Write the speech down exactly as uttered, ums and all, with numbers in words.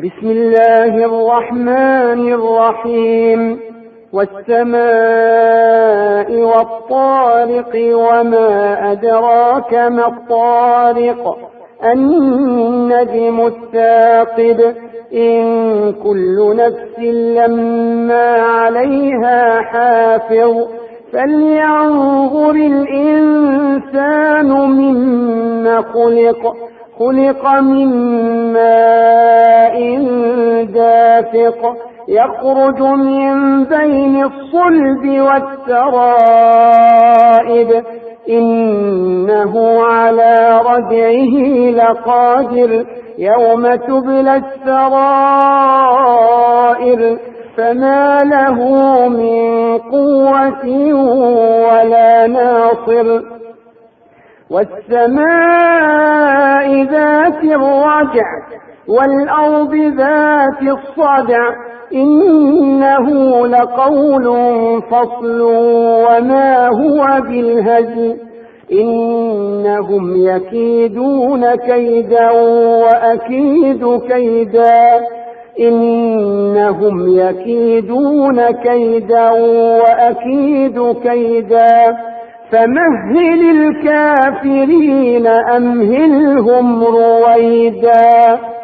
بسم الله الرحمن الرحيم والسماء والطارق وما أدراك ما الطارق النجم الثاقب إن كل نفس لما عليها حافظ فلينظر الإنسان مما خلق خلق من ماء دافق يخرج من بين الصلب والترائب إنه على رجعه لقادر يوم تبلى السرائر فما له من قوة ولا ناصر والسماء ذات الرجع والأرض ذات الصدع إنه لقول فصل وما هو بالهزل إنهم يكيدون كيدا وأكيد كيدا إنهم يكيدون كيدا وأكيد كيدا فمهل الكافرين أمهلهم رويدا.